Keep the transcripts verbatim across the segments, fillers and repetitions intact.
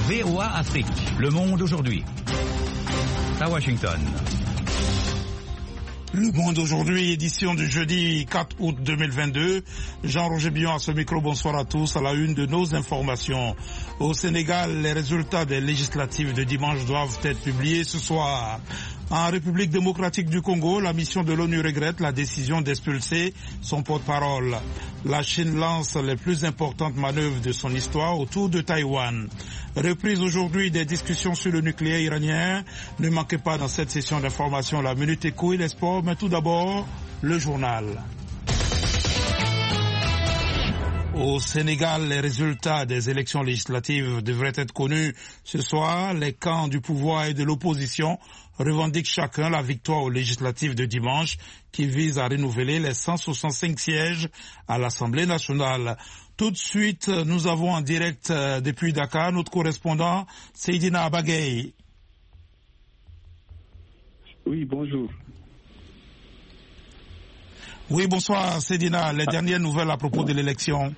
V O A Afrique, le monde aujourd'hui. À Washington. Le Monde aujourd'hui, édition du jeudi quatre août deux mille vingt-deux. Jean-Roger Billon à ce micro, bonsoir à tous. À la une de nos informations. Au Sénégal, les résultats des législatives de dimanche doivent être publiés ce soir. En République démocratique du Congo, la mission de l'ONU regrette la décision d'expulser son porte-parole. La Chine lance les plus importantes manœuvres de son histoire autour de Taïwan. Reprise aujourd'hui des discussions sur le nucléaire iranien. Ne manquez pas dans cette session d'information la Minute Éco et les sports, mais tout d'abord, le journal. Au Sénégal, les résultats des élections législatives devraient être connus ce soir. Les camps du pouvoir et de l'opposition revendiquent chacun la victoire aux législatives de dimanche qui vise à renouveler les cent soixante-cinq sièges à l'Assemblée nationale. Tout de suite, nous avons en direct depuis Dakar notre correspondant Seydina Abagay. Oui, bonjour. Oui, bonsoir Seydina. Les dernières nouvelles à propos de l'élection.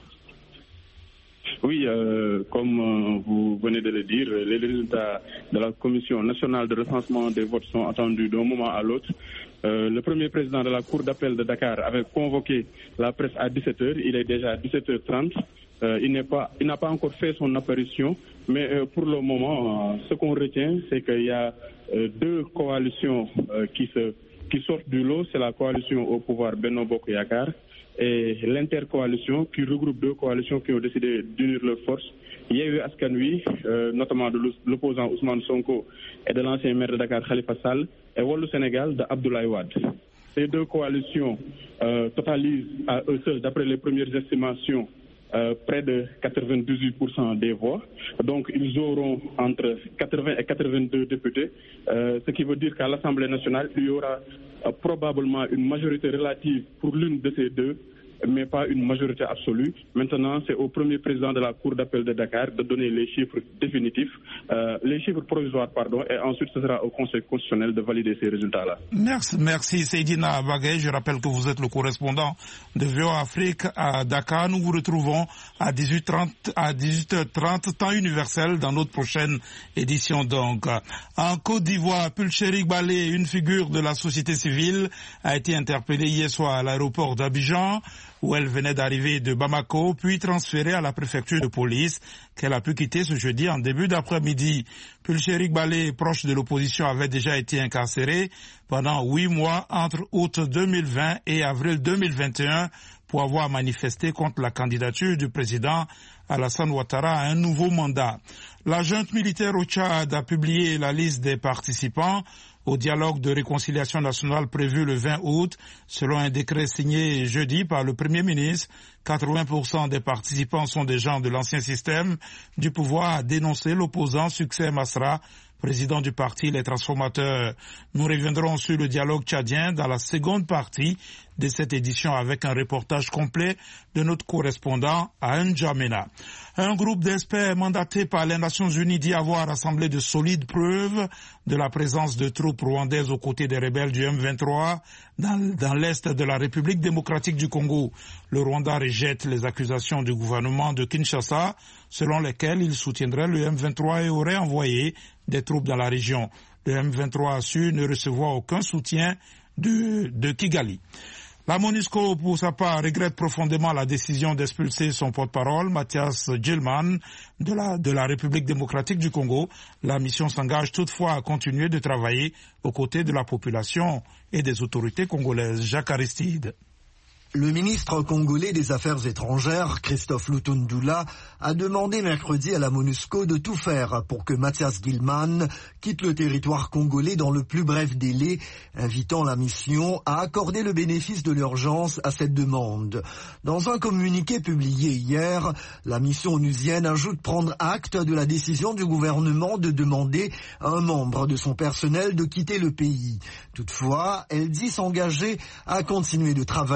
Oui, euh, comme euh, vous venez de le dire, les résultats de la Commission nationale de recensement des votes sont attendus d'un moment à l'autre. Euh, le premier président de la Cour d'appel de Dakar avait convoqué la presse à dix-sept heures. Il est déjà dix-sept heures trente. Euh, il n'est pas, il n'a pas encore fait son apparition, mais euh, pour le moment, euh, ce qu'on retient, c'est qu'il y a euh, deux coalitions euh, qui se qui sortent du lot. C'est la coalition au pouvoir Benno Bokk Yakaar et l'intercoalition qui regroupe deux coalitions qui ont décidé d'unir leurs forces. Yewwi Askan Wi, euh, notamment de l'opposant Ousmane Sonko et de l'ancien maire de Dakar Khalifa Sall, et Wallu Sénégal de Abdoulaye Wade. Ces deux coalitions euh, totalisent à eux seuls, d'après les premières estimations, Euh, près de quatre-vingt-dix-huit pour cent des voix. Donc ils auront entre quatre-vingts et quatre-vingt-deux députés, euh, ce qui veut dire qu'à l'Assemblée nationale, il y aura euh, probablement une majorité relative pour l'une de ces deux, mais pas une majorité absolue. Maintenant, c'est au premier président de la Cour d'appel de Dakar de donner les chiffres définitifs, euh, les chiffres provisoires, pardon, et ensuite ce sera au Conseil constitutionnel de valider ces résultats-là. Merci, merci Seydina Abagay. Je rappelle que vous êtes le correspondant de V O A Afrique à Dakar. Nous vous retrouvons à dix-huit heures trente, temps universel, dans notre prochaine édition. Donc, en Côte d'Ivoire, Pulcherik Balé, une figure de la société civile, a été interpellée hier soir à l'aéroport d'Abidjan, où elle venait d'arriver de Bamako, puis transférée à la préfecture de police qu'elle a pu quitter ce jeudi en début d'après-midi. Pulcherik Balé, proche de l'opposition, avait déjà été incarcéré pendant huit mois entre août deux mille vingt et avril deux mille vingt et un pour avoir manifesté contre la candidature du président Alassane Ouattara à un nouveau mandat. La junte militaire au Tchad a publié la liste des participants au dialogue de réconciliation nationale prévu le vingt août. Selon un décret signé jeudi par le Premier ministre, quatre-vingts pour cent des participants sont des gens de l'ancien système du pouvoir, a dénoncé l'opposant Succès Masra, président du parti Les Transformateurs. Nous reviendrons sur le dialogue tchadien dans la seconde partie de cette édition avec un reportage complet de notre correspondant à N'Djamena. Un groupe d'experts mandaté par les Nations Unies dit avoir rassemblé de solides preuves de la présence de troupes rwandaises aux côtés des rebelles du M vingt-trois dans, dans l'est de la République démocratique du Congo. Le Rwanda rejette les accusations du gouvernement de Kinshasa selon lesquelles il soutiendrait le M vingt-trois et aurait envoyé des troupes dans la région. Le M vingt-trois a su ne recevoir aucun soutien de, de Kigali. La MONUSCO, pour sa part, regrette profondément la décision d'expulser son porte-parole, Mathias Gilman, de la, de la République démocratique du Congo. La mission s'engage toutefois à continuer de travailler aux côtés de la population et des autorités congolaises. Jacques Aristide. Le ministre congolais des Affaires étrangères, Christophe Lutundula, a demandé mercredi à la MONUSCO de tout faire pour que Mathias Gilman quitte le territoire congolais dans le plus bref délai, invitant la mission à accorder le bénéfice de l'urgence à cette demande. Dans un communiqué publié hier, la mission onusienne ajoute prendre acte de la décision du gouvernement de demander à un membre de son personnel de quitter le pays. Toutefois, elle dit s'engager à continuer de travailler aux côtés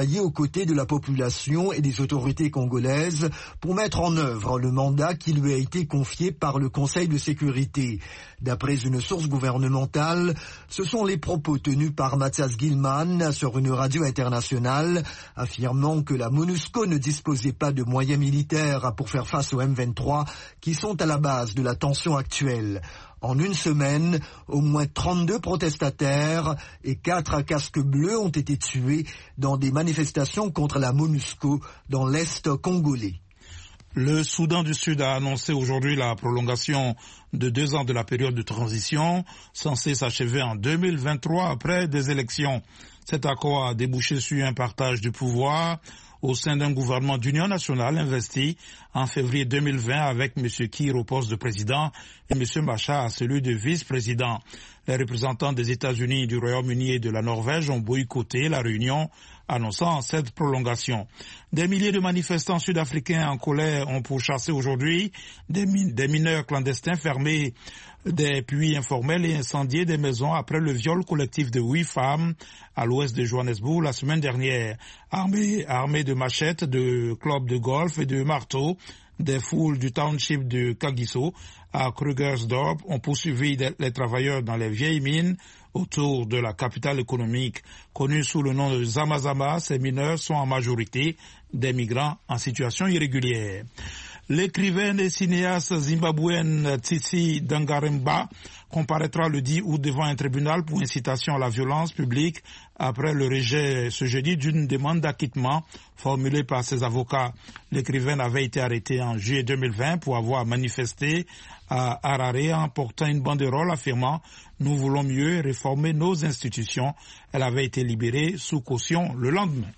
côtés de la population et des autorités congolaises pour mettre en œuvre le mandat qui lui a été confié par le Conseil de sécurité. D'après une source gouvernementale, ce sont les propos tenus par Mathias Gilman sur une radio internationale, affirmant que la MONUSCO ne disposait pas de moyens militaires pour faire face au M vingt-trois qui sont à la base de la tension actuelle. En une semaine, au moins trente-deux protestataires et quatre casques bleus ont été tués dans des manifestations contre la MONUSCO dans l'Est congolais. Le Soudan du Sud a annoncé aujourd'hui la prolongation de deux ans de la période de transition, censée s'achever en deux mille vingt-trois après des élections. Cet accord a débouché sur un partage du pouvoir au sein d'un gouvernement d'union nationale investi en février deux mille vingt avec M. Kiir au poste de président et M. Macha à celui de vice-président. Les représentants des États-Unis, du Royaume-Uni et de la Norvège ont boycotté la réunion, annonçant cette prolongation. Des milliers de manifestants sud-africains en colère ont pourchassé aujourd'hui des, min- des mineurs clandestins fermés des puits informels et incendié des maisons après le viol collectif de huit femmes à l'ouest de Johannesburg la semaine dernière. Armés, armés de machettes, de clubs de golf et de marteaux, des foules du township de Kagiso à Krugersdorp ont poursuivi les travailleurs dans les vieilles mines autour de la capitale économique. Connue sous le nom de Zamazama, ces mineurs sont en majorité des migrants en situation irrégulière. L'écrivaine et cinéaste zimbabwéenne Tsitsi Dangaremba comparaîtra le dix août devant un tribunal pour incitation à la violence publique après le rejet ce jeudi d'une demande d'acquittement formulée par ses avocats. L'écrivaine avait été arrêtée en juillet deux mille vingt pour avoir manifesté à Harare en portant une banderole affirmant « Nous voulons mieux réformer nos institutions ». Elle avait été libérée sous caution le lendemain.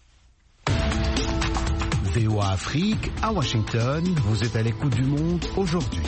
V O A Afrique, à Washington, vous êtes à l'écoute du monde aujourd'hui.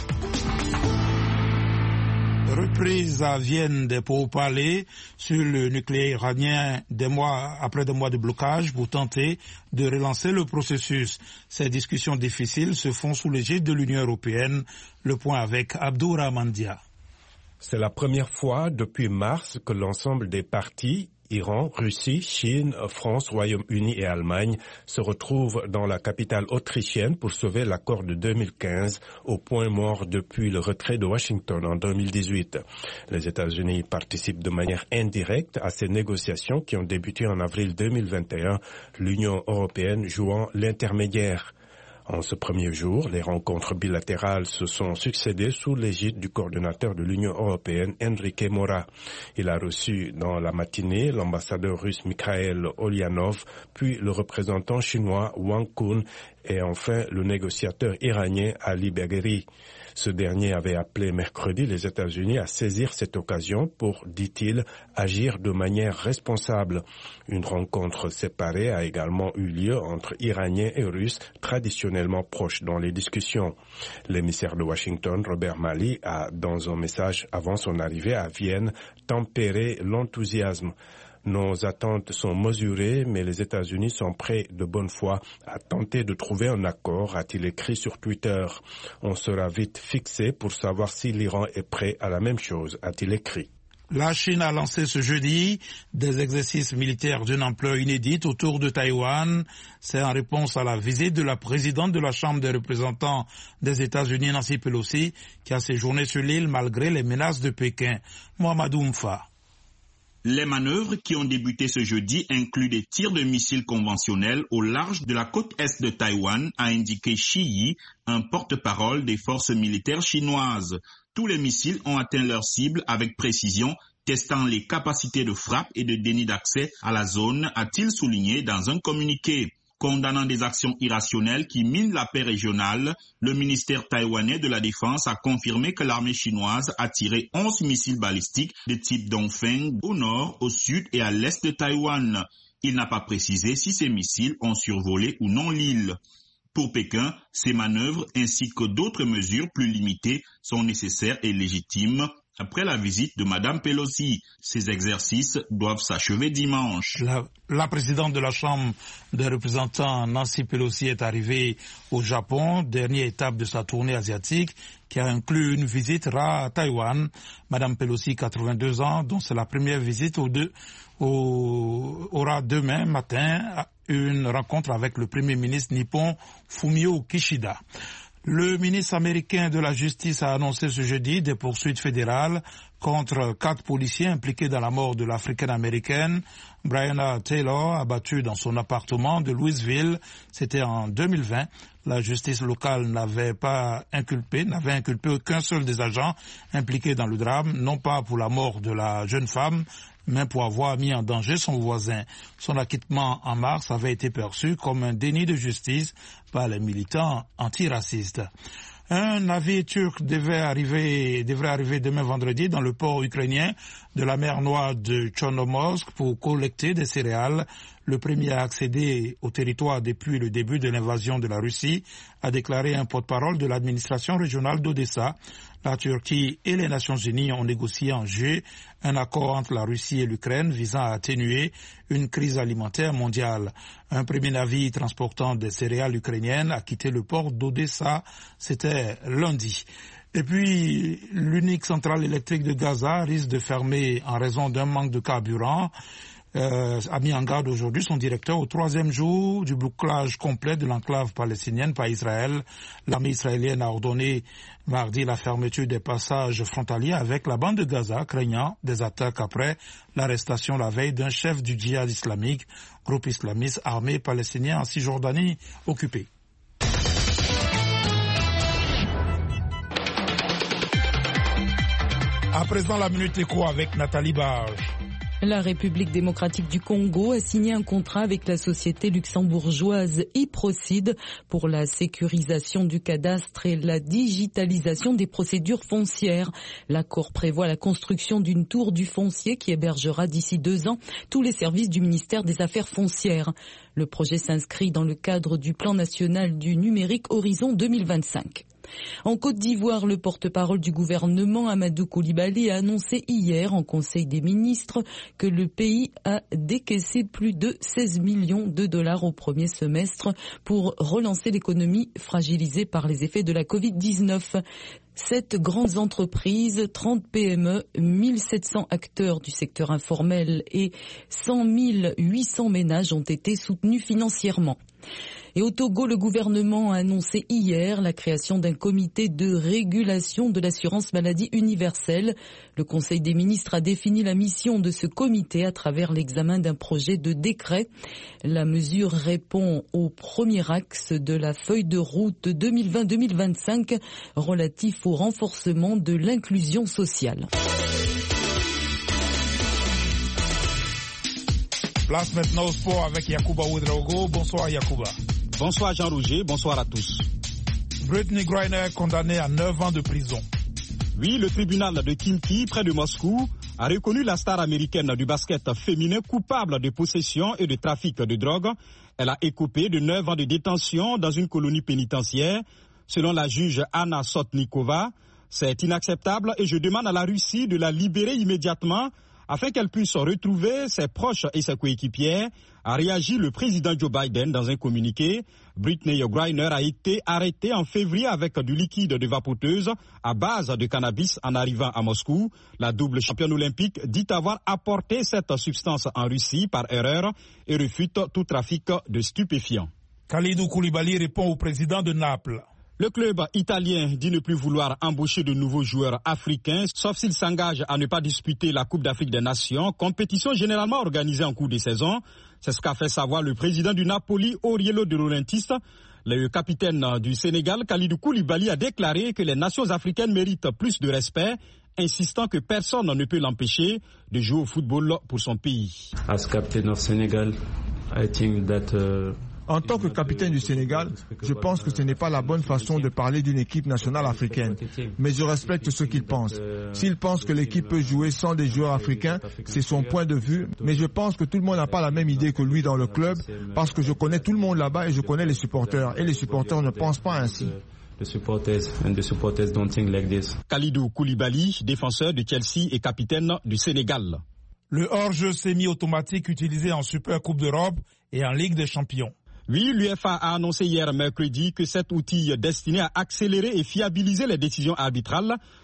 Reprise à Vienne des pourparlers sur le nucléaire iranien des mois, après des mois de blocage pour tenter de relancer le processus. Ces discussions difficiles se font sous l'égide de l'Union européenne. Le point avec Abdourahmane Dia. C'est la première fois depuis mars que l'ensemble des partis Iran, Russie, Chine, France, Royaume-Uni et Allemagne se retrouvent dans la capitale autrichienne pour sauver l'accord de deux mille quinze au point mort depuis le retrait de Washington en deux mille dix-huit. Les États-Unis participent de manière indirecte à ces négociations qui ont débuté en avril deux mille vingt et un, l'Union européenne jouant l'intermédiaire. En ce premier jour, les rencontres bilatérales se sont succédées sous l'égide du coordonnateur de l'Union européenne, Enrique Mora. Il a reçu dans la matinée l'ambassadeur russe Mikhail Olyanov, puis le représentant chinois Wang Kun et enfin le négociateur iranien Ali Bagheri. Ce dernier avait appelé mercredi les États-Unis à saisir cette occasion pour, dit-il, agir de manière responsable. Une rencontre séparée a également eu lieu entre Iraniens et Russes, traditionnellement proches dans les discussions. L'émissaire de Washington, Robert Malley, a, dans un message avant son arrivée à Vienne, tempéré l'enthousiasme. Nos attentes sont mesurées, mais les États-Unis sont prêts de bonne foi à tenter de trouver un accord, a-t-il écrit sur Twitter. On sera vite fixé pour savoir si l'Iran est prêt à la même chose, a-t-il écrit. La Chine a lancé ce jeudi des exercices militaires d'une ampleur inédite autour de Taïwan. C'est en réponse à la visite de la présidente de la Chambre des représentants des États-Unis, Nancy Pelosi, qui a séjourné sur l'île malgré les menaces de Pékin. Mohamedou Mfa. Les manœuvres qui ont débuté ce jeudi incluent des tirs de missiles conventionnels au large de la côte est de Taïwan, a indiqué Shi Yi, un porte-parole des forces militaires chinoises. Tous les missiles ont atteint leur cible avec précision, testant les capacités de frappe et de déni d'accès à la zone, a-t-il souligné dans un communiqué. Condamnant des actions irrationnelles qui minent la paix régionale, le ministère taïwanais de la Défense a confirmé que l'armée chinoise a tiré onze missiles balistiques de type Dongfeng au nord, au sud et à l'est de Taïwan. Il n'a pas précisé si ces missiles ont survolé ou non l'île. Pour Pékin, ces manœuvres ainsi que d'autres mesures plus limitées sont nécessaires et légitimes. Après la visite de Madame Pelosi, ces exercices doivent s'achever dimanche. La, la présidente de la Chambre des représentants, Nancy Pelosi, est arrivée au Japon, dernière étape de sa tournée asiatique, qui a inclus une visite rare à Taïwan. Madame Pelosi, quatre-vingt-deux ans, dont c'est la première visite, au deux, au, aura demain matin une rencontre avec le premier ministre nippon Fumio Kishida. Le ministre américain de la Justice a annoncé ce jeudi des poursuites fédérales contre quatre policiers impliqués dans la mort de l'Africaine-Américaine Breonna Taylor, abattue dans son appartement de Louisville. C'était en deux mille vingt. La justice locale n'avait pas inculpé, n'avait inculpé aucun seul des agents impliqués dans le drame, non pas pour la mort de la jeune femme, mais pour avoir mis en danger son voisin. Son acquittement en mars avait été perçu comme un déni de justice par les militants antiracistes. Un navire turc devait arriver, devrait arriver demain vendredi dans le port ukrainien de la mer Noire de Tchernomorsk pour collecter des céréales. Le premier à accéder au territoire depuis le début de l'invasion de la Russie, a déclaré un porte-parole de l'administration régionale d'Odessa. La Turquie et les Nations Unies ont négocié en juillet un accord entre la Russie et l'Ukraine visant à atténuer une crise alimentaire mondiale. Un premier navire transportant des céréales ukrainiennes a quitté le port d'Odessa, c'était lundi. Et puis, l'unique centrale électrique de Gaza risque de fermer en raison d'un manque de carburant. Euh, a mis en garde aujourd'hui son directeur au troisième jour du bouclage complet de l'enclave palestinienne par Israël. L'armée israélienne a ordonné mardi la fermeture des passages frontaliers avec la bande de Gaza, craignant des attaques après l'arrestation la veille d'un chef du djihad islamique, groupe islamiste armé palestinien en Cisjordanie occupée. À présent, la Minute Éco avec Nathalie Barge. La République démocratique du Congo a signé un contrat avec la société luxembourgeoise Iprocide pour la sécurisation du cadastre et la digitalisation des procédures foncières. L'accord prévoit la construction d'une tour du foncier qui hébergera d'ici deux ans tous les services du ministère des Affaires foncières. Le projet s'inscrit dans le cadre du plan national du numérique Horizon deux mille vingt-cinq. En Côte d'Ivoire, le porte-parole du gouvernement, Amadou Coulibaly, a annoncé hier en Conseil des ministres que le pays a décaissé plus de seize millions de dollars au premier semestre pour relancer l'économie fragilisée par les effets de la covid dix-neuf. Sept grandes entreprises, trente P M E, mille sept cents acteurs du secteur informel et cent mille huit cents ménages ont été soutenus financièrement. Et au Togo, le gouvernement a annoncé hier la création d'un comité de régulation de l'assurance maladie universelle. Le Conseil des ministres a défini la mission de ce comité à travers l'examen d'un projet de décret. La mesure répond au premier axe de la feuille de route deux mille vingt deux mille vingt-cinq relatif au renforcement de l'inclusion sociale. Place maintenant au sport avec Yacouba Ouedraogo. Bonsoir Yacouba. Bonsoir Jean-Roger, bonsoir à tous. Brittney Griner condamné à neuf ans de prison. Oui, le tribunal de Khimki, près de Moscou, a reconnu la star américaine du basket féminin coupable de possession et de trafic de drogue. Elle a écopé de neuf ans de détention dans une colonie pénitentiaire. Selon la juge Anna Sotnikova, c'est inacceptable et je demande à la Russie de la libérer immédiatement afin qu'elle puisse retrouver ses proches et ses coéquipières, a réagi le président Joe Biden dans un communiqué. Brittney Griner a été arrêtée en février avec du liquide de vapoteuse à base de cannabis en arrivant à Moscou. La double championne olympique dit avoir apporté cette substance en Russie par erreur et refute tout trafic de stupéfiants. Kalidou Koulibaly répond au président de Naples. Le club italien dit ne plus vouloir embaucher de nouveaux joueurs africains, sauf s'il s'engage à ne pas disputer la Coupe d'Afrique des Nations, compétition généralement organisée en cours de saison. C'est ce qu'a fait savoir le président du Napoli, Aurelio De Laurentiis. Le capitaine du Sénégal, Kalidou Koulibaly, a déclaré que les nations africaines méritent plus de respect, insistant que personne ne peut l'empêcher de jouer au football pour son pays. As captain of Senegal, I think that uh... En tant que capitaine du Sénégal, je pense que ce n'est pas la bonne façon de parler d'une équipe nationale africaine. Mais je respecte ce qu'il pense. S'il pense que l'équipe peut jouer sans des joueurs africains, c'est son point de vue. Mais je pense que tout le monde n'a pas la même idée que lui dans le club, parce que je connais tout le monde là-bas et je connais les supporters. Et les supporters ne pensent pas ainsi. The supporters and the supporters don't think like this. Kalidou Koulibaly, défenseur de Chelsea et capitaine du Sénégal. Le hors-jeu semi-automatique utilisé en Super Coupe d'Europe et en Ligue des Champions. Oui, l'UEFA a annoncé hier mercredi que cet outil destiné à accélérer et fiabiliser les décisions arbitrales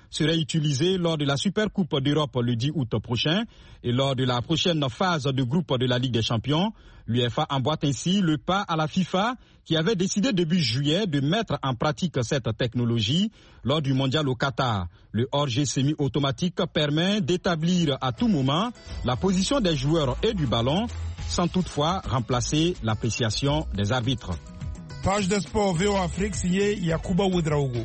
serait utilisé lors de la Super Coupe d'Europe le dix août prochain et lors de la prochaine phase de groupe de la Ligue des Champions. L'UEFA emboîte ainsi le pas à la FIFA qui avait décidé début juillet de mettre en pratique cette technologie lors du mondial au Qatar. Le hors-jeu semi-automatique permet d'établir à tout moment la position des joueurs et du ballon sans toutefois remplacer l'appréciation des arbitres. Page de sport V O Afrique signée Yakuba Ouedraogo.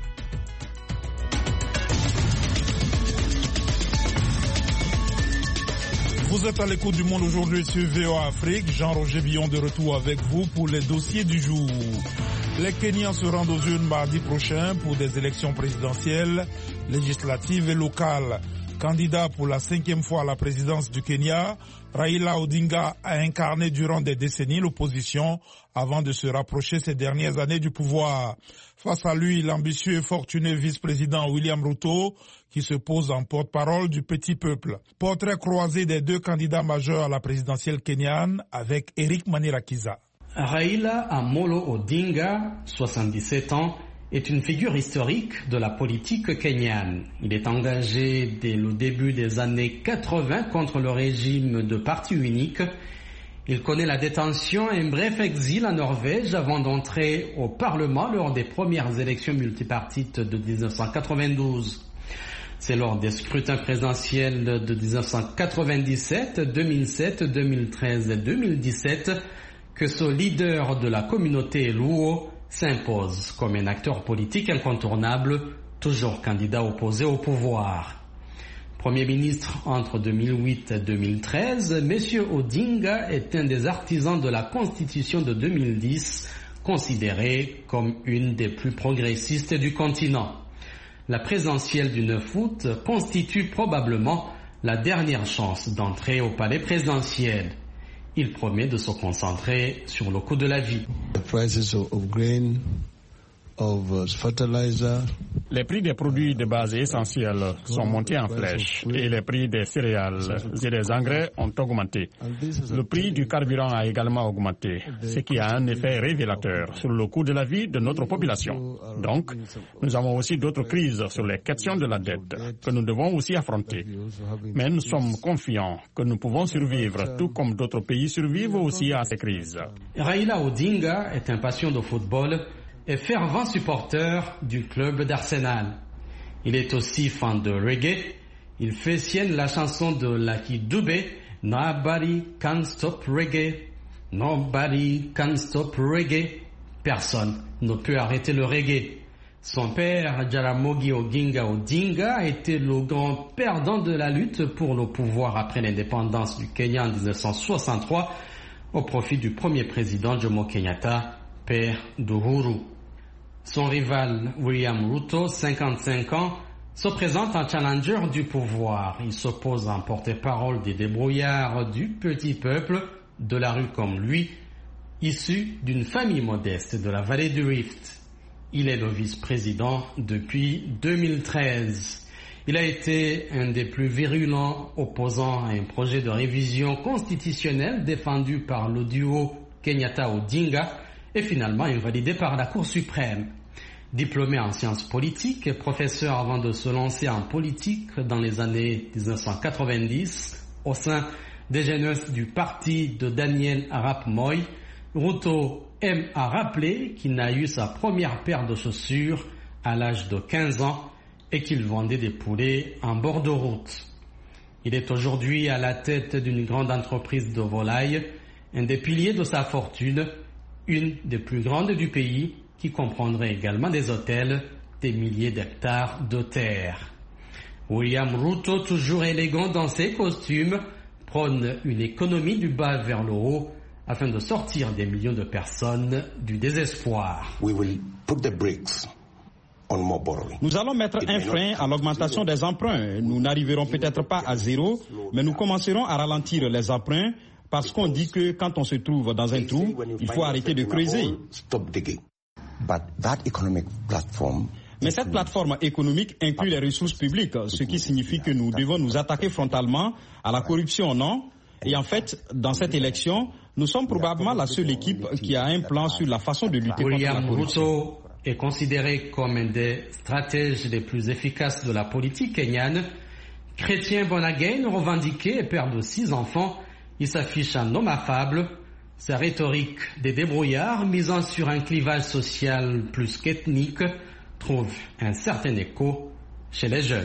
Vous êtes à l'écoute du monde aujourd'hui sur V O Afrique. Jean-Roger Billon de retour avec vous pour les dossiers du jour. Les Kenyans se rendent aux urnes mardi prochain pour des élections présidentielles, législatives et locales. Candidat pour la cinquième fois à la présidence du Kenya, Raila Odinga a incarné durant des décennies l'opposition avant de se rapprocher ces dernières années du pouvoir. Face à lui, l'ambitieux et fortuné vice-président William Ruto, qui se pose en porte-parole du petit peuple. Portrait croisé des deux candidats majeurs à la présidentielle kenyane avec Eric Manirakiza. Raila Amolo Odinga, soixante-dix-sept ans, est une figure historique de la politique kenyane. Il est engagé dès le début des années quatre-vingt contre le régime de parti unique. Il connaît la détention et un bref exil en Norvège avant d'entrer au Parlement lors des premières élections multipartites de dix-neuf cent quatre-vingt-douze. C'est lors des scrutins présidentiels de dix-neuf cent quatre-vingt-dix-sept, deux mille sept, deux mille treize et deux mille dix-sept que ce leader de la communauté Luo s'impose comme un acteur politique incontournable, toujours candidat opposé au pouvoir. Premier ministre entre deux mille huit et deux mille treize, M. Odinga est un des artisans de la Constitution de deux mille dix, considérée comme une des plus progressistes du continent. La présidentielle du neuf août constitue probablement la dernière chance d'entrer au palais présidentiel. Il promet de se concentrer sur le coût de la vie. The prices of, of grain, of fertilizer. Les prix des produits de base essentiels sont montés en flèche et les prix des céréales et des engrais ont augmenté. Le prix du carburant a également augmenté, ce qui a un effet révélateur sur le coût de la vie de notre population. Donc, nous avons aussi d'autres crises sur les questions de la dette que nous devons aussi affronter. Mais nous sommes confiants que nous pouvons survivre, tout comme d'autres pays survivent aussi à ces crises. Raila Odinga est un passionné de football et fervent supporter du club d'Arsenal. Il est aussi fan de reggae. Il fait sienne la chanson de Lucky Dube, Nobody Can Stop Reggae. Nobody Can Stop Reggae. Personne ne peut arrêter le reggae. Son père, Jaramogi Oginga Odinga, a été le grand perdant de la lutte pour le pouvoir après l'indépendance du Kenya en dix-neuf cent soixante-trois au profit du premier président Jomo Kenyatta, père d'Uhuru. Son rival William Ruto, cinquante-cinq ans, se présente en challenger du pouvoir. Il s'oppose en porte-parole des débrouillards du petit peuple, de la rue comme lui, issu d'une famille modeste de la vallée du Rift. Il est le vice-président depuis deux mille treize. Il a été un des plus virulents opposants à un projet de révision constitutionnelle défendu par le duo Kenyatta-Odinga et finalement invalidé par la Cour suprême. Diplômé en sciences politiques, professeur avant de se lancer en politique dans les années dix-neuf cent quatre-vingt-dix au sein des jeunesses du parti de Daniel Arap Moi, Ruto aime à rappeler qu'il n'a eu sa première paire de chaussures à l'âge de quinze ans et qu'il vendait des poulets en bord de route. Il est aujourd'hui à la tête d'une grande entreprise de volailles, un des piliers de sa fortune, une des plus grandes du pays, qui comprendrait également des hôtels, des milliers d'hectares de terre. William Ruto, toujours élégant dans ses costumes, prône une économie du bas vers le haut afin de sortir des millions de personnes du désespoir. We will put the brakes on more borrowing. Nous allons mettre un frein à l'augmentation des emprunts. Nous n'arriverons peut-être pas à zéro, mais nous commencerons à ralentir les emprunts parce qu'on dit que quand on se trouve dans un trou, il faut arrêter de creuser. But that economic platform Mais cette plateforme économique inclut les ressources publiques, ce qui signifie que nous devons nous attaquer frontalement à la corruption, non? Et en fait, dans cette élection, nous sommes probablement la seule équipe qui a un plan sur la façon de lutter contre la corruption. William Ruto est considéré comme un des stratèges les plus efficaces de la politique kenyane. Chrétien Bonagain, revendiqué et père de six enfants, il s'affiche un homme affable. Sa rhétorique des débrouillards, misant sur un clivage social plus qu'ethnique, trouve un certain écho chez les jeunes.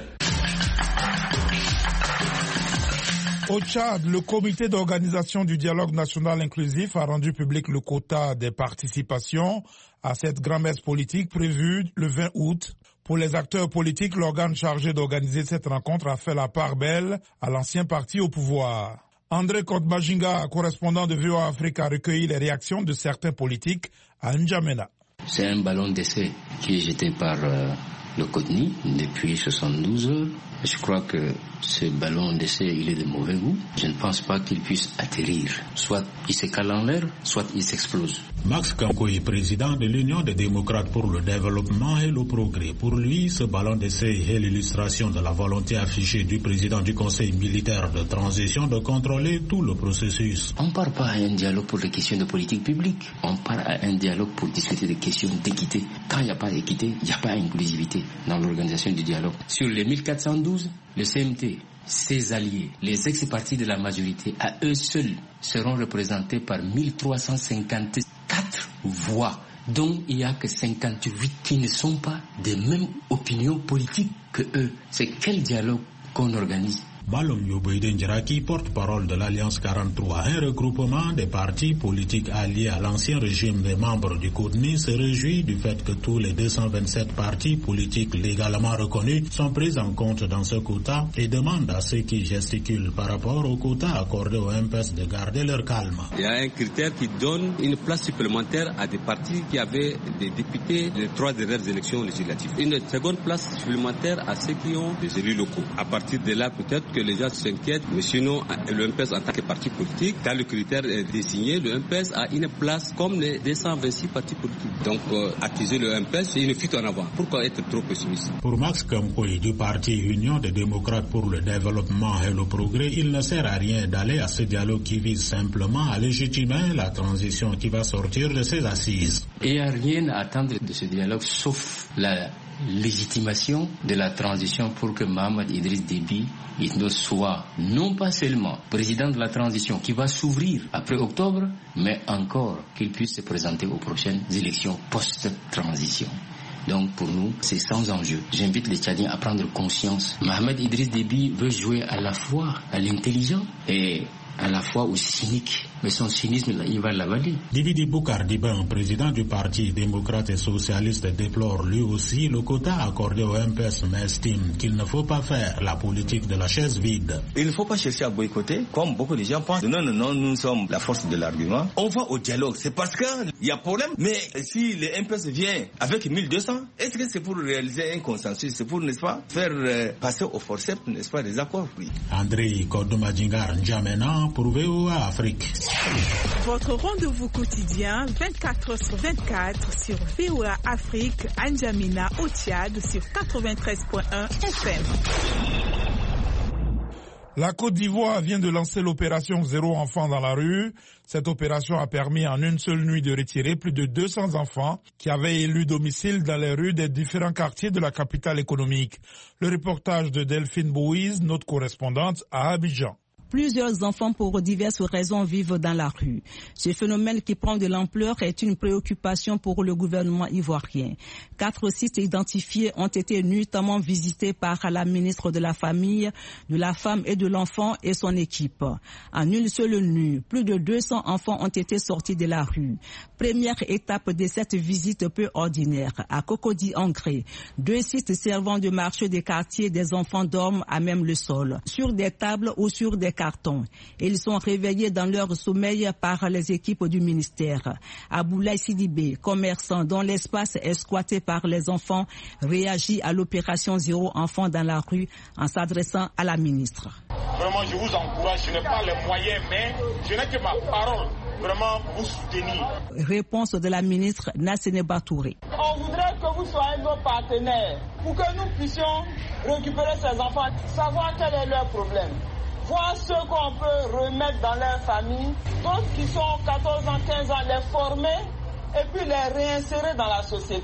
Au Tchad, le comité d'organisation du dialogue national inclusif a rendu public le quota des participations à cette grand-messe politique prévue le vingt août. Pour les acteurs politiques, l'organe chargé d'organiser cette rencontre a fait la part belle à l'ancien parti au pouvoir. André Kotbajinga, correspondant de V O A Afrique, a recueilli les réactions de certains politiques à N'Djamena. C'est un ballon d'essai qui est jeté par euh, le Cotni depuis soixante-douze heures. Je crois que ce ballon d'essai, il est de mauvais goût. Je ne pense pas qu'il puisse atterrir. Soit il se cale en l'air, soit il s'explose. Max Kankoui, président de l'Union des démocrates pour le développement et le progrès. Pour lui, ce ballon d'essai est l'illustration de la volonté affichée du président du Conseil militaire de transition de contrôler tout le processus. On ne part pas à un dialogue pour les questions de politique publique. On part à un dialogue pour discuter des questions d'équité. Quand il n'y a pas d'équité, il n'y a pas d'inclusivité dans l'organisation du dialogue. Sur les mille quatre cent douze, le C M T, ses alliés, les ex-partis de la majorité, à eux seuls, seront représentés par mille trois cent cinquante-quatre voix, dont il n'y a que cinquante-huit qui ne sont pas des mêmes opinions politiques que eux. C'est quel dialogue qu'on organise? Balom Yoboïden Djeraki, porte-parole de l'Alliance quarante-trois, un regroupement des partis politiques alliés à l'ancien régime des membres du Cotni, se réjouit du fait que tous les deux cent vingt-sept partis politiques légalement reconnus sont pris en compte dans ce quota et demande à ceux qui gesticulent par rapport au quota accordé au M P S de garder leur calme. Il y a un critère qui donne une place supplémentaire à des partis qui avaient des députés les trois dernières élections législatives. Une seconde place supplémentaire à ceux qui ont des élus locaux. À partir de là, peut-être que les gens s'inquiètent, mais sinon, le M P S en tant que parti politique, quand le critère est désigné, le M P S a une place comme les deux cent vingt-six partis politiques. Donc, euh, accuser le M P S, c'est une fuite en avant. Pourquoi être trop pessimiste? Pour Max Kamkoui du parti Union des démocrates pour le développement et le progrès, il ne sert à rien d'aller à ce dialogue qui vise simplement à légitimer la transition qui va sortir de ses assises. Il n'y a rien à attendre de ce dialogue sauf la légitimation de la transition pour que Mohamed Idriss Déby il ne soit non pas seulement président de la transition qui va s'ouvrir après octobre, mais encore qu'il puisse se présenter aux prochaines élections post-transition. Donc pour nous, c'est sans enjeu. J'invite les Tchadiens à prendre conscience. Mohamed Idriss Déby veut jouer à la fois à l'intelligent et à la fois au cynique. Mais son cynisme, il va l'avaler. Didi Boukar Diban, président du Parti démocrate et socialiste, déplore lui aussi le quota accordé au M P S, mais estime qu'il ne faut pas faire la politique de la chaise vide. Il ne faut pas chercher à boycotter, comme beaucoup de gens pensent. Non, non, non, nous sommes la force de l'argument. On va au dialogue, c'est parce qu'il y a problème. Mais si le M P S vient avec mille deux cents, est-ce que c'est pour réaliser un consensus? C'est pour, n'est-ce pas, faire euh, passer au forceps, n'est-ce pas, des accords? Oui. André Kodomadjingar N'Djamena pour V O A Afrique. Votre rendez-vous quotidien vingt-quatre heures sur vingt-quatre sur V O A Afrique, N'Djamena au Tchad sur quatre-vingt-treize virgule un F M. La Côte d'Ivoire vient de lancer l'opération Zéro enfant dans la rue. Cette opération a permis en une seule nuit de retirer plus de deux cents enfants qui avaient élu domicile dans les rues des différents quartiers de la capitale économique. Le reportage de Delphine Bouise, notre correspondante à Abidjan. Plusieurs enfants pour diverses raisons vivent dans la rue. Ce phénomène qui prend de l'ampleur est une préoccupation pour le gouvernement ivoirien. Quatre sites identifiés ont été nuitamment visités par la ministre de la Famille, de la Femme et de l'Enfant et son équipe. En une seule nuit, plus de deux cents enfants ont été sortis de la rue. Première étape de cette visite peu ordinaire, à Cocody-Angré, deux sites servant de marché des quartiers, des enfants dorment à même le sol, sur des tables ou sur des cartons. Ils sont réveillés dans leur sommeil par les équipes du ministère. Aboulaye Sidibé, commerçant dont l'espace est squatté par les enfants, réagit à l'opération Zéro enfant dans la rue en s'adressant à la ministre. Vraiment, je vous encourage, je n'ai pas les moyens, mais je n'ai que ma parole. Vraiment vous soutenir. Réponse de la ministre Nassene Batouré. On voudrait que vous soyez nos partenaires pour que nous puissions récupérer ces enfants, savoir quel est leur problème, voir ceux qu'on peut remettre dans leur famille, d'autres qui sont quatorze ans, quinze ans, les former et puis les réinsérer dans la société.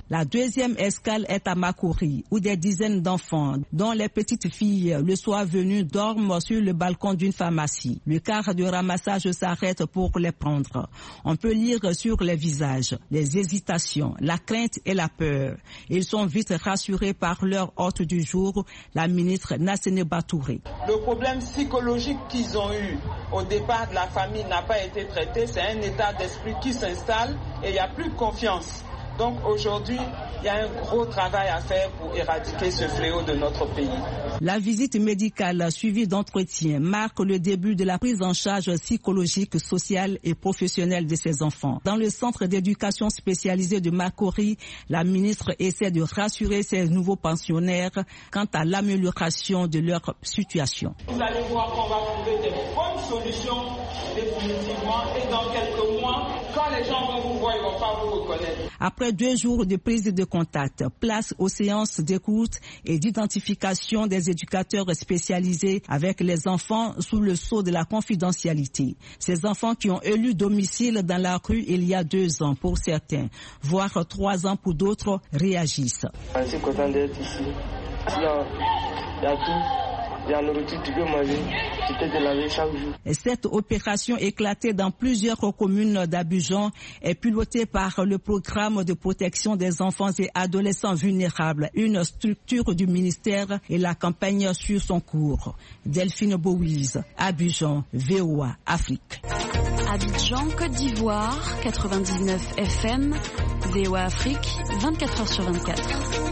La deuxième escale est à Makori, où des dizaines d'enfants, dont les petites filles, le soir venu, dorment sur le balcon d'une pharmacie. Le car de ramassage s'arrête pour les prendre. On peut lire sur les visages les hésitations, la crainte et la peur. Ils sont vite rassurés par leur hôte du jour, la ministre Nassene Batouré. Le problème psychologique qu'ils ont eu au départ de la famille n'a pas été traité. C'est un état d'esprit qui s'installe et il n'y a plus de confiance. Donc aujourd'hui, il y a un gros travail à faire pour éradiquer ce fléau de notre pays. La visite médicale suivie d'entretien marque le début de la prise en charge psychologique, sociale et professionnelle de ces enfants. Dans le centre d'éducation spécialisé de Makori, la ministre essaie de rassurer ces nouveaux pensionnaires quant à l'amélioration de leur situation. Vous allez voir qu'on va trouver des bonnes solutions définitivement et dans quelques mois, quand les gens vont vous voir, ils ne vont pas vous reconnaître. Après deux jours de prise de contact, place aux séances d'écoute et d'identification des éducateurs spécialisés avec les enfants sous le sceau de la confidentialité. Ces enfants qui ont élu domicile dans la rue il y a deux ans pour certains, voire trois ans pour d'autres, réagissent. Je suis content d'être ici. Là, il y a tout. Il y a la nourriture, tu peux manger, tu peux te laver chaque jour. Cette opération éclatée dans plusieurs communes d'Abidjan est pilotée par le programme de protection des enfants et adolescents vulnérables, une structure du ministère, et la campagne suit son cours. Delphine Bouise, Abidjan, V O A, Afrique. Abidjan, Côte d'Ivoire, quatre-vingt-dix-neuf F M, V O A Afrique, vingt-quatre heures sur vingt-quatre.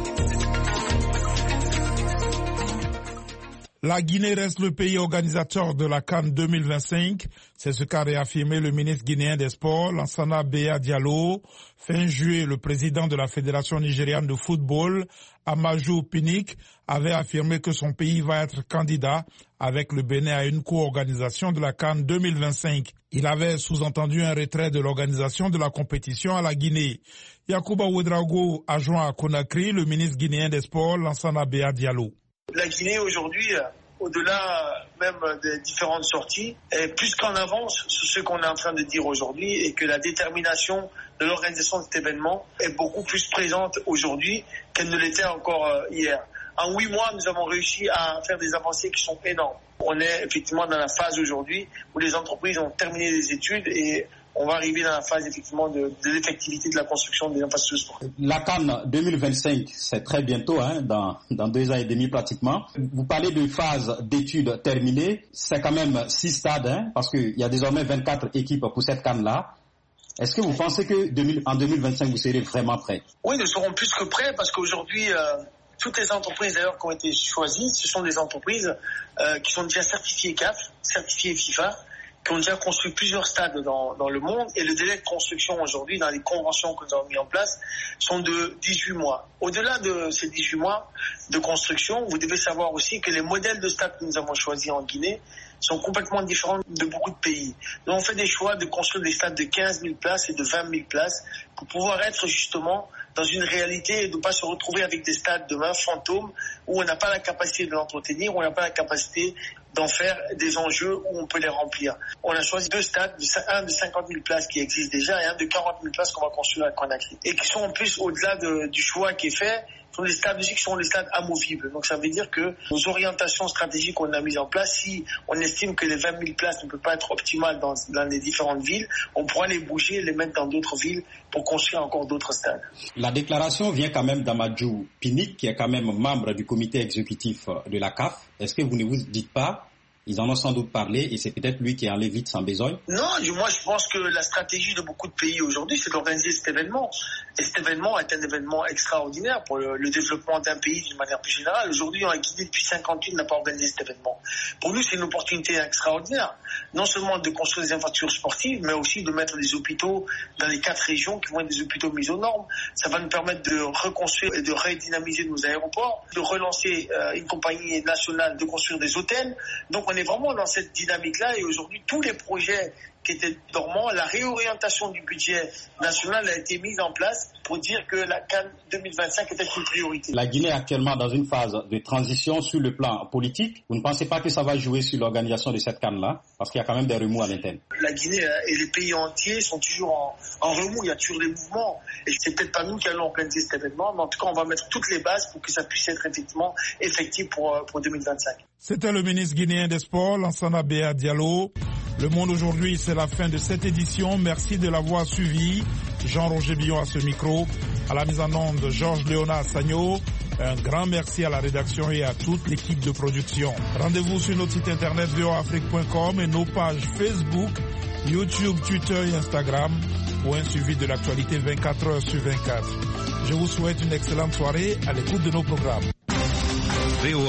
La Guinée reste le pays organisateur de la CAN deux mille vingt-cinq. C'est ce qu'a réaffirmé le ministre guinéen des Sports, Lansana Béa Diallo. Fin juillet, le président de la Fédération nigériane de football, Amaju Pinnick, avait affirmé que son pays va être candidat avec le Bénin à une co-organisation de la CAN deux mille vingt-cinq. Il avait sous-entendu un retrait de l'organisation de la compétition à la Guinée. Yacouba Ouedraogo a joint à Conakry le ministre guinéen des Sports, Lansana Béa Diallo. La Guinée aujourd'hui, au-delà même des différentes sorties, est plus qu'en avance sur ce qu'on est en train de dire aujourd'hui et que la détermination de l'organisation de cet événement est beaucoup plus présente aujourd'hui qu'elle ne l'était encore hier. En huit mois, nous avons réussi à faire des avancées qui sont énormes. On est effectivement dans la phase aujourd'hui où les entreprises ont terminé les études et on va arriver dans la phase effectivement de, de l'effectivité de la construction des infrastructures sportives. La CAN deux mille vingt-cinq, c'est très bientôt, hein, dans, dans deux ans et demi pratiquement. Vous parlez de phase d'études terminée, c'est quand même six stades, hein, parce qu'il y a désormais vingt-quatre équipes pour cette CAN-là. Est-ce que vous pensez que en deux mille vingt-cinq, vous serez vraiment prêts? Oui, nous serons plus que prêts parce qu'aujourd'hui, euh, toutes les entreprises d'ailleurs qui ont été choisies, ce sont des entreprises euh, qui sont déjà certifiées C A F, certifiées FIFA, qui ont déjà construit plusieurs stades dans, dans le monde et le délai de construction aujourd'hui dans les conventions que nous avons mis en place sont de dix-huit mois. Au-delà de ces dix-huit mois de construction, vous devez savoir aussi que les modèles de stades que nous avons choisis en Guinée sont complètement différents de beaucoup de pays. Nous avons fait des choix de construire des stades de quinze mille places et de vingt mille places pour pouvoir être justement dans une réalité et de ne pas se retrouver avec des stades demain fantômes où on n'a pas la capacité de l'entretenir, où on n'a pas la capacité d'en faire des enjeux où on peut les remplir. On a choisi deux stades, un de cinquante mille places qui existe déjà et un de quarante mille places qu'on va construire à Conakry. Et qui sont en plus au-delà de, du choix qui est fait, sont des stades aussi qui sont des stades amovibles. Donc ça veut dire que nos orientations stratégiques qu'on a mises en place, si on estime que les vingt mille places ne peuvent pas être optimales dans, dans les différentes villes, on pourra les bouger et les mettre dans d'autres villes pour construire encore d'autres stades. La déclaration vient quand même d'Amaju Pinnick, qui est quand même membre du comité exécutif de la C A F. Est-ce que vous ne vous dites pas, ils en ont sans doute parlé et c'est peut-être lui qui en allait vite sans besogne? Non, moi je pense que la stratégie de beaucoup de pays aujourd'hui, c'est d'organiser cet événement. Et cet événement est un événement extraordinaire pour le, le développement d'un pays d'une manière plus générale. Aujourd'hui, en Guinée, depuis cinquante-huit, n'a pas organisé cet événement. Pour nous, c'est une opportunité extraordinaire. Non seulement de construire des infrastructures sportives, mais aussi de mettre des hôpitaux dans les quatre régions qui vont être des hôpitaux mis aux normes. Ça va nous permettre de reconstruire et de redynamiser nos aéroports, de relancer euh, une compagnie nationale, de construire des hôtels. Donc on est vraiment dans cette dynamique-là et aujourd'hui, tous les projets qui étaient dormants. La réorientation du budget national a été mise en place pour dire que la CAN deux mille vingt-cinq était une priorité. La Guinée est actuellement dans une phase de transition sur le plan politique. Vous ne pensez pas que ça va jouer sur l'organisation de cette CAN-là? Parce qu'il y a quand même des remous à l'interne. La Guinée et les pays entiers sont toujours en, en remous, il y a toujours des mouvements. Et c'est peut-être pas nous qui allons organiser cet événement, mais en tout cas, on va mettre toutes les bases pour que ça puisse être effectivement effectif pour, pour deux mille vingt-cinq. C'était le ministre guinéen des Sports, Lansana Béa Diallo. Le Monde aujourd'hui, c'est la fin de cette édition. Merci de l'avoir suivi. Jean-Roger Billon à ce micro. À la mise en onde, Georges Léonard Sagno. Un grand merci à la rédaction et à toute l'équipe de production. Rendez-vous sur notre site internet v o afrique point com et nos pages Facebook, YouTube, Twitter et Instagram pour un suivi de l'actualité vingt-quatre heures sur vingt-quatre. Je vous souhaite une excellente soirée à l'écoute de nos programmes.